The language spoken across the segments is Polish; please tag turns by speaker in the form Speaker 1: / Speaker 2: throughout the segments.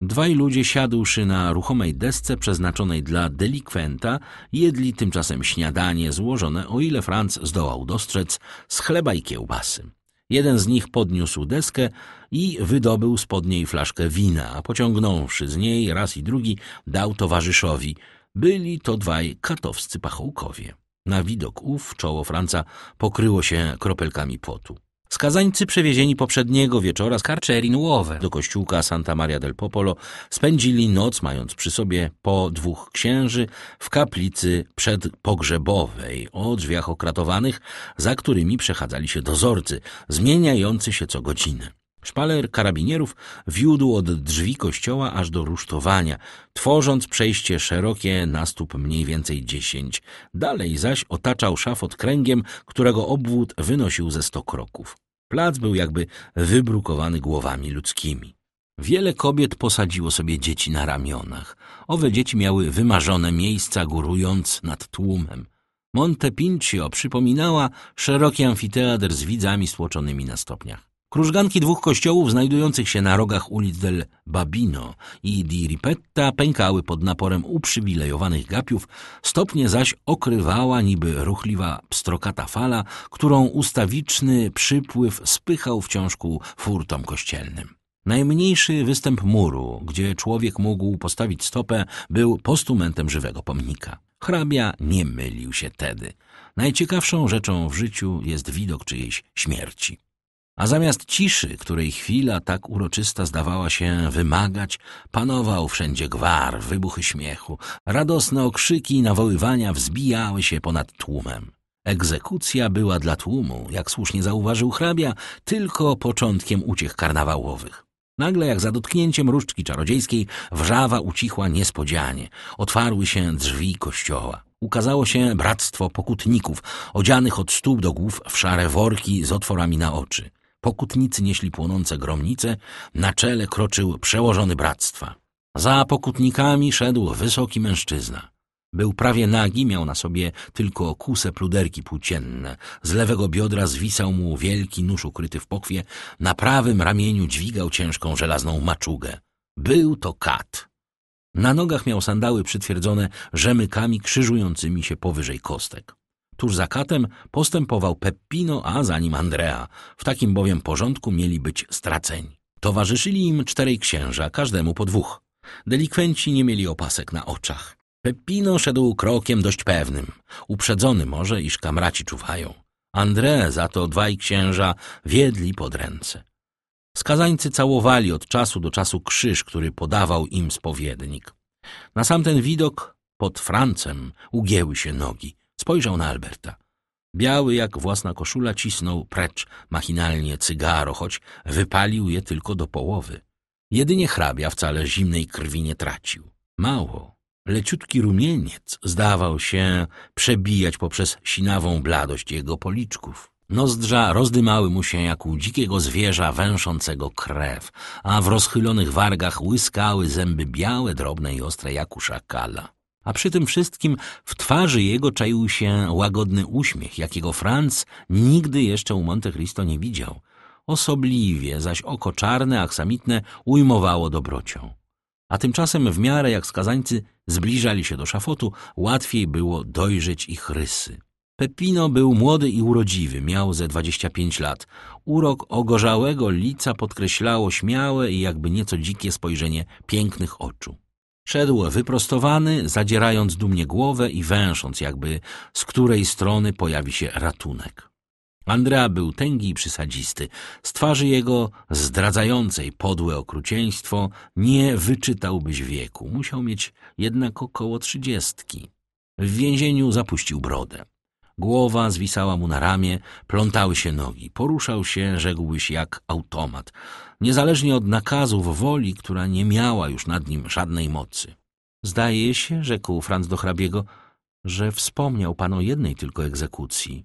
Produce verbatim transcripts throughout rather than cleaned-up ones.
Speaker 1: Dwaj ludzie, siadłszy na ruchomej desce przeznaczonej dla delikwenta, jedli tymczasem śniadanie złożone, o ile Franz zdołał dostrzec, z chleba i kiełbasy. Jeden z nich podniósł deskę i wydobył spod niej flaszkę wina, a pociągnąwszy z niej raz i drugi, dał towarzyszowi. Byli to dwaj katowscy pachołkowie. Na widok ów czoło Franza pokryło się kropelkami potu. Skazańcy przewiezieni poprzedniego wieczora z Carceri Nuove do kościółka Santa Maria del Popolo spędzili noc, mając przy sobie po dwóch księży w kaplicy przedpogrzebowej o drzwiach okratowanych, za którymi przechadzali się dozorcy, zmieniający się co godzinę. Szpaler karabinierów wiódł od drzwi kościoła aż do rusztowania, tworząc przejście szerokie na stóp mniej więcej dziesięć. Dalej zaś otaczał szafot kręgiem, którego obwód wynosił ze sto kroków. Plac był jakby wybrukowany głowami ludzkimi. Wiele kobiet posadziło sobie dzieci na ramionach. Owe dzieci miały wymarzone miejsca, górując nad tłumem. Monte Pincio przypominała szeroki amfiteatr z widzami stłoczonymi na stopniach. Krużganki dwóch kościołów znajdujących się na rogach ulic del Babino i di Ripetta pękały pod naporem uprzywilejowanych gapiów, stopnie zaś okrywała niby ruchliwa pstrokata fala, którą ustawiczny przypływ spychał wciąż ku furtom kościelnym. Najmniejszy występ muru, gdzie człowiek mógł postawić stopę, był postumentem żywego pomnika. Hrabia nie mylił się tedy. Najciekawszą rzeczą w życiu jest widok czyjejś śmierci. A zamiast ciszy, której chwila tak uroczysta zdawała się wymagać, panował wszędzie gwar, wybuchy śmiechu, radosne okrzyki i nawoływania wzbijały się ponad tłumem. Egzekucja była dla tłumu, jak słusznie zauważył hrabia, tylko początkiem uciech karnawałowych. Nagle, jak za dotknięciem różdżki czarodziejskiej, wrzawa ucichła niespodzianie. Otwarły się drzwi kościoła. Ukazało się bractwo pokutników, odzianych od stóp do głów w szare worki z otworami na oczy. Pokutnicy nieśli płonące gromnice, na czele kroczył przełożony bractwa. Za pokutnikami szedł wysoki mężczyzna. Był prawie nagi, miał na sobie tylko kuse pluderki płócienne. Z lewego biodra zwisał mu wielki nóż ukryty w pochwie, na prawym ramieniu dźwigał ciężką żelazną maczugę. Był to kat. Na nogach miał sandały przytwierdzone rzemykami krzyżującymi się powyżej kostek. Tuż za katem postępował Peppino, a za nim Andrea. W takim bowiem porządku mieli być straceni. Towarzyszyli im czterej księża, każdemu po dwóch. Delikwenci nie mieli opasek na oczach. Peppino szedł krokiem dość pewnym, uprzedzony może, iż kamraci czuwają. André za to dwaj księża wiedli pod ręce. Skazańcy całowali od czasu do czasu krzyż, który podawał im spowiednik. Na sam ten widok pod Francem ugięły się nogi. Spojrzał na Alberta. Biały jak własna koszula cisnął precz machinalnie cygaro, choć wypalił je tylko do połowy. Jedynie hrabia wcale zimnej krwi nie tracił. Mało. Leciutki rumieniec zdawał się przebijać poprzez sinawą bladość jego policzków. Nozdrza rozdymały mu się jak u dzikiego zwierza węszącego krew, a w rozchylonych wargach łyskały zęby białe, drobne i ostre jak u szakala. A przy tym wszystkim w twarzy jego czaił się łagodny uśmiech, jakiego Franz nigdy jeszcze u Monte Cristo nie widział. Osobliwie zaś oko czarne, aksamitne ujmowało dobrocią. A tymczasem w miarę jak skazańcy zbliżali się do szafotu, łatwiej było dojrzeć ich rysy. Peppino był młody i urodziwy, miał ze dwadzieścia pięć lat. Urok ogorzałego lica podkreślało śmiałe i jakby nieco dzikie spojrzenie pięknych oczu. Szedł wyprostowany, zadzierając dumnie głowę i węsząc jakby, z której strony pojawi się ratunek. Andrea był tęgi i przysadzisty. Z twarzy jego, zdradzającej podłe okrucieństwo, nie wyczytałbyś wieku. Musiał mieć jednak około trzydziestki. W więzieniu zapuścił brodę. Głowa zwisała mu na ramię, plątały się nogi. Poruszał się, rzekłbyś, jak automat. Niezależnie od nakazów woli, która nie miała już nad nim żadnej mocy. Zdaje się, rzekł Franz do hrabiego, że wspomniał pan o jednej tylko egzekucji.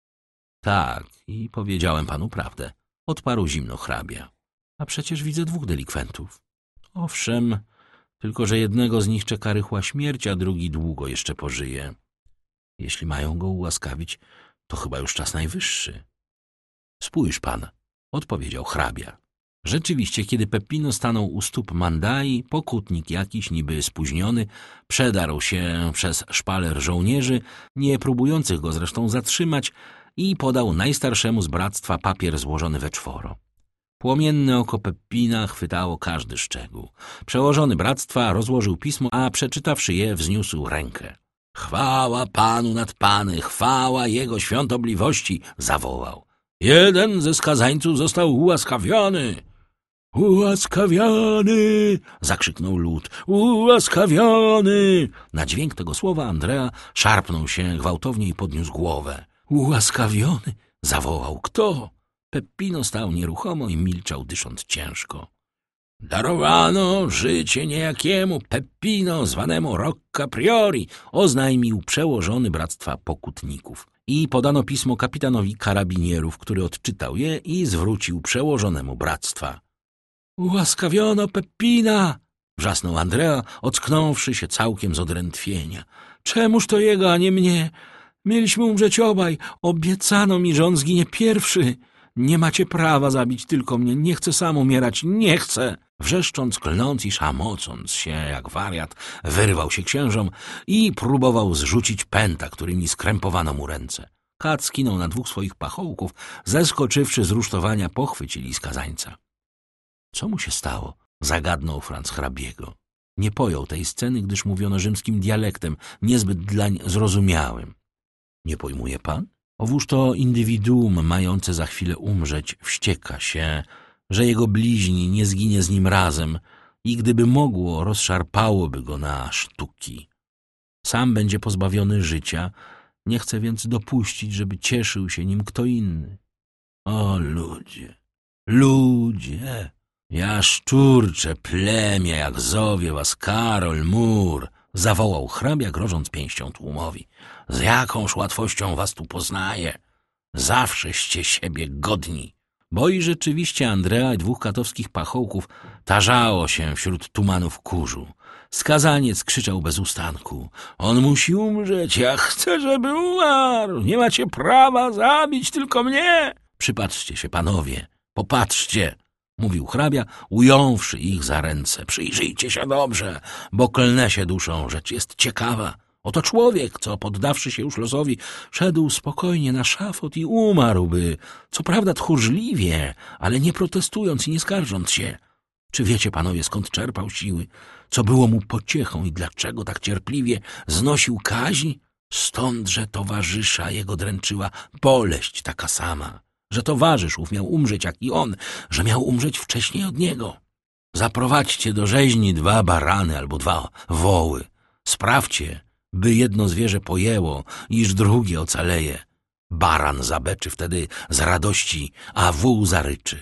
Speaker 1: Tak, i powiedziałem panu prawdę, odparł zimno hrabia. A przecież widzę dwóch delikwentów. Owszem, tylko że jednego z nich czeka rychła śmierć, a drugi długo jeszcze pożyje. Jeśli mają go ułaskawić, to chyba już czas najwyższy. Spójrz pan, odpowiedział hrabia. Rzeczywiście, kiedy Peppino stanął u stóp Mandai, pokutnik jakiś, niby spóźniony, przedarł się przez szpaler żołnierzy, nie próbujących go zresztą zatrzymać, i podał najstarszemu z bractwa papier złożony we czworo. Płomienne oko Peppina chwytało każdy szczegół. Przełożony bractwa rozłożył pismo, a przeczytawszy je, wzniósł rękę. Chwała Panu nad Pany, chwała Jego świątobliwości, zawołał. Jeden ze skazańców został ułaskawiony. Ułaskawiony! Zakrzyknął lud. Ułaskawiony! Na dźwięk tego słowa Andrea szarpnął się gwałtownie i podniósł głowę. Ułaskawiony! Zawołał. Kto? Peppino stał nieruchomo i milczał, dysząc ciężko. Darowano życie niejakiemu Peppino, zwanemu Rocca Priori, oznajmił przełożony bractwa pokutników. I podano pismo kapitanowi karabinierów, który odczytał je i zwrócił przełożonemu bractwa. Ułaskawiono Peppina! Wrzasnął Andrea, ocknąwszy się całkiem z odrętwienia. Czemuż to jego, a nie mnie? Mieliśmy umrzeć obaj. Obiecano mi, że on zginie pierwszy. Nie macie prawa zabić tylko mnie. Nie chcę sam umierać. Nie chcę! Wrzeszcząc, klnąc i szamocąc się jak wariat, wyrwał się księżom i próbował zrzucić pęta, którymi skrępowano mu ręce. Kat skinął na dwóch swoich pachołków, zeskoczywszy z rusztowania, pochwycili skazańca. Co mu się stało? Zagadnął Franc hrabiego. Nie pojął tej sceny, gdyż mówiono rzymskim dialektem, niezbyt dlań zrozumiałym. Nie pojmuje pan? Owóż to indywiduum mające za chwilę umrzeć wścieka się, że jego bliźni nie zginie z nim razem i gdyby mogło, rozszarpałoby go na sztuki. Sam będzie pozbawiony życia, nie chce więc dopuścić, żeby cieszył się nim kto inny. O ludzie, ludzie, ja szczurcze plemię, jak zowie was Karol Mur, zawołał hrabia, grożąc pięścią tłumowi. Z jakąż łatwością was tu poznaję. Zawszeście siebie godni. Bo i rzeczywiście Andrea i dwóch katowskich pachołków tarzało się wśród tumanów kurzu. Skazaniec krzyczał bez ustanku. On musi umrzeć, ja chcę, żeby umarł. Nie macie prawa zabić tylko mnie. Przypatrzcie się, panowie, popatrzcie, mówił hrabia, ująwszy ich za ręce. Przyjrzyjcie się dobrze, bo klnę się duszą, rzecz jest ciekawa. Oto człowiek, co poddawszy się już losowi, szedł spokojnie na szafot i umarłby, co prawda tchórzliwie, ale nie protestując i nie skarżąc się. Czy wiecie, panowie, skąd czerpał siły? Co było mu pociechą i dlaczego tak cierpliwie znosił kaźń? Stąd, że towarzysza jego dręczyła boleść taka sama, że towarzysz ów miał umrzeć jak i on, że miał umrzeć wcześniej od niego. Zaprowadźcie do rzeźni dwa barany albo dwa woły. Sprawdźcie, by jedno zwierzę pojęło, iż drugie ocaleje. Baran zabeczy wtedy z radości, a wół zaryczy.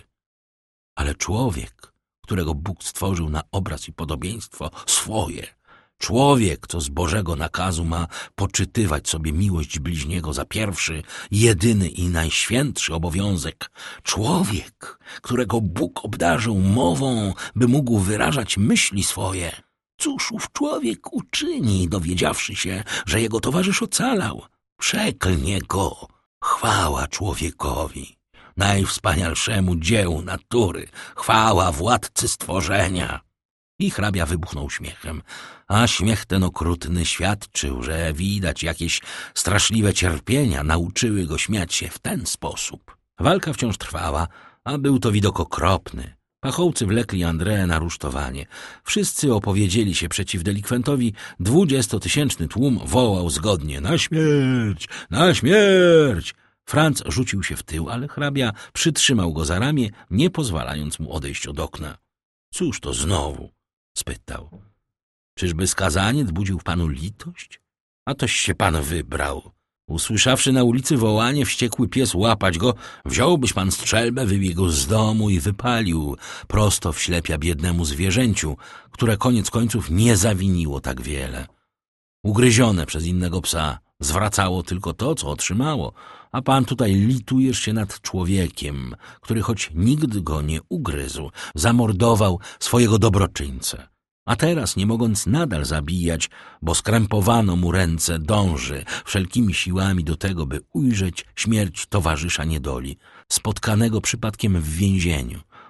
Speaker 1: Ale człowiek, którego Bóg stworzył na obraz i podobieństwo swoje, człowiek, co z Bożego nakazu ma poczytywać sobie miłość bliźniego za pierwszy, jedyny i najświętszy obowiązek, człowiek, którego Bóg obdarzył mową, by mógł wyrażać myśli swoje, cóż ów człowiek uczyni, dowiedziawszy się, że jego towarzysz ocalał? Przeklnie go. Chwała człowiekowi, najwspanialszemu dziełu natury, chwała władcy stworzenia. I hrabia wybuchnął śmiechem, a śmiech ten okrutny świadczył, że widać jakieś straszliwe cierpienia nauczyły go śmiać się w ten sposób. Walka wciąż trwała, a był to widok okropny. Pachołcy wlekli Andreę na rusztowanie. Wszyscy opowiedzieli się przeciw delikwentowi. Dwudziestotysięczny tłum wołał zgodnie: na śmierć, na śmierć! Franc rzucił się w tył, ale hrabia przytrzymał go za ramię, nie pozwalając mu odejść od okna. Cóż to znowu? Spytał. Czyżby skazaniec budził w panu litość? A toś się pan wybrał. Usłyszawszy na ulicy wołanie, wściekły pies łapać go, wziąłbyś pan strzelbę, wybiegł z domu i wypalił prosto w ślepia biednemu zwierzęciu, które koniec końców nie zawiniło tak wiele. Ugryzione przez innego psa zwracało tylko to, co otrzymało, a pan tutaj litujesz się nad człowiekiem, który choć nigdy go nie ugryzł, zamordował swojego dobroczyńcę. A teraz, nie mogąc nadal zabijać, bo skrępowano mu ręce, dąży wszelkimi siłami do tego, by ujrzeć śmierć towarzysza niedoli, spotkanego przypadkiem w więzieniu,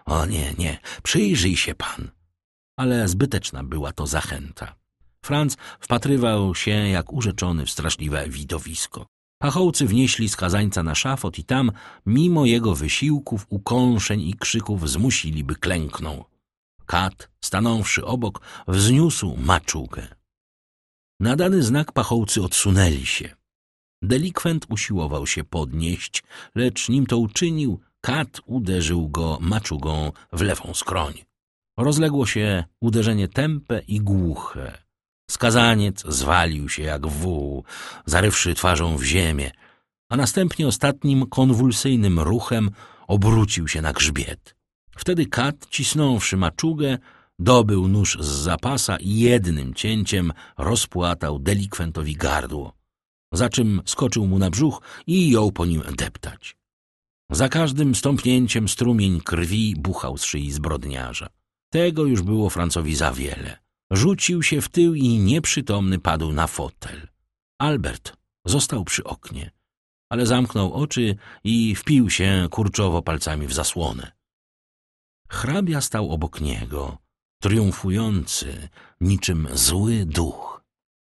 Speaker 1: O nie, nie, przyjrzyj się pan. Ale zbyteczna była to zachęta. Franz wpatrywał się jak urzeczony w straszliwe widowisko. Pachołcy wnieśli skazańca na szafot i tam, mimo jego wysiłków, ukąszeń i krzyków, zmusili, by klęknął. Kat, stanąwszy obok, wzniósł maczugę. Na dany znak pachołcy odsunęli się. Delikwent usiłował się podnieść, lecz nim to uczynił, Kat uderzył go maczugą w lewą skroń. Rozległo się uderzenie tępe i głuche. Skazaniec zwalił się jak wół, zarywszy twarzą w ziemię, a następnie ostatnim konwulsyjnym ruchem obrócił się na grzbiet. Wtedy Kat, cisnąwszy maczugę, dobył nóż z zapasa i jednym cięciem rozpłatał delikwentowi gardło, za czym skoczył mu na brzuch i jął po nim deptać. Za każdym stąpnięciem strumień krwi buchał z szyi zbrodniarza. Tego już było Francowi za wiele. Rzucił się w tył i nieprzytomny padł na fotel. Albert został przy oknie, ale zamknął oczy i wpił się kurczowo palcami w zasłonę. Hrabia stał obok niego, triumfujący niczym zły duch.